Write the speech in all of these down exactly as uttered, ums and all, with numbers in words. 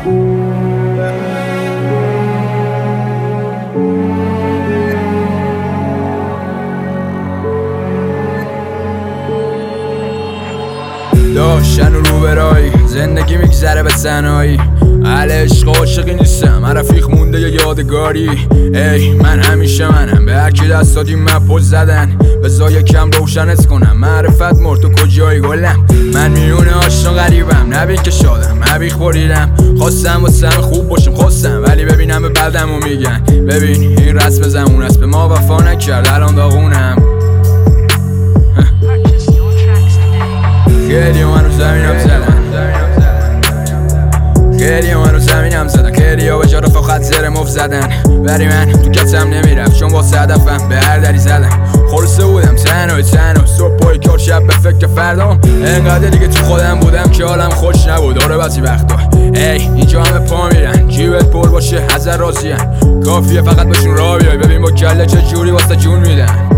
داشتن و رو برایی زندگی میگذره به تنهایی. اهل عشق عاشقی نیستم، من رفیق مونده یا یادگاری. ای من همیشه منم، به هرکی دست دادیم من پل زدن. بذار یکم روشنت کنم، معرفت مرد تو کجایی گلم. من میونه آشنا غریبم، نبین که شادم نبی خوریدم. خواستم واسه خوب باشم خواستم، ولی ببینم به بلدم و میگن ببین این رسم زمون است، به ما وفا نکرد الان داغونم. خیلی منو زمینم زدن، خیلی منو زمینم زدن، خیلی ها به جا رفت خط زیر مف زدن. ولی من تو کتم نمیرفت چون واسه هدفم به هر دری زدم. خلصه بودم تنهای تنها، صبح پای کار شب به فکر فردام. انقدر دیگه تو خودم بودم که حالم خوش نبود. آره بعضی وقتا ای اینجا همه پا میرن، جیبت پر باشه حذر راضین. کافیه فقط بهشون راه بیای، ببین با کله چه جوری واسه جون میدن.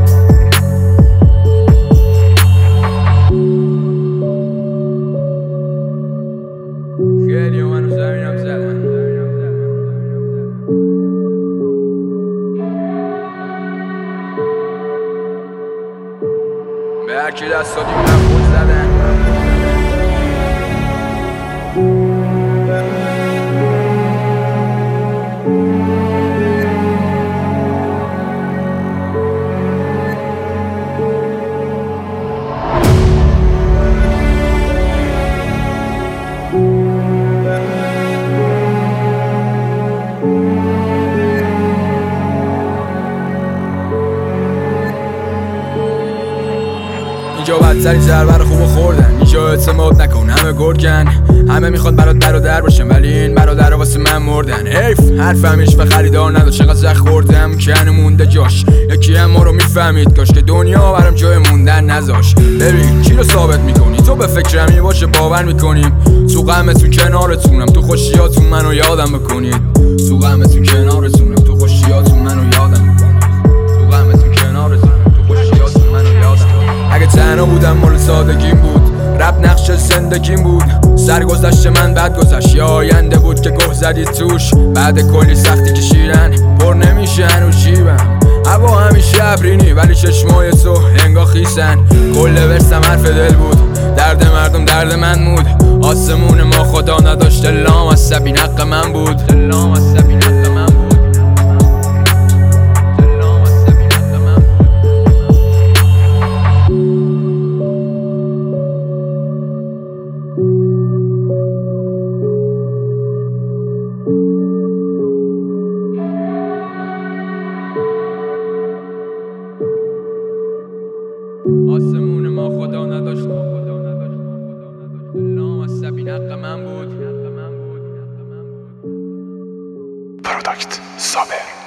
خیلی منو زمینم زدن، به هرکی دست دادیم من پول زدن. اینجا بدترین ضربه رو خوب خوردن، اینجا اعتماد نکن همه گرگن. همه میخواد برات برادر باشن ولی این برادر واسه من مردن. حیف حرفم هیچ به خریدار نداشت، چقدر زخ خوردم که هنو مونده جاش. یکی هم ما رو میفهمید کاش که دنیا برام جای موندن نذاش. ببین چی رو ثابت میکنی تو، به فکرمی باشه باور میکنیم. تو غمتون کنارتونم، تو خوشیاتون منو یادم بکنید. تو غمتون کنارتونم، تو خوشیاتون منو یادم بکنید. تو غمتون کنارتونم، تو خوشیاتون منو یادم. اگه تنها بودم مال سادگیم بود، رب نقش زندگیم بود. سرگذشت من بد گذشت، یا آینده بود که گه زدید توش. بعد کلی سختی کشیدن پر نمیشه هنو جیبم. هوا همیشه ابرینی ولی چشمای تو انگا خیسن. کل ورسم حرف دل بود، درد مردم درد من بود. آسمون ما خدا نداشت، لام از سبین حق من بود. لام از سبین حق من بود. آسمون ما خدا نداشت، لام از سبین حق من بود. پروداکت صابر.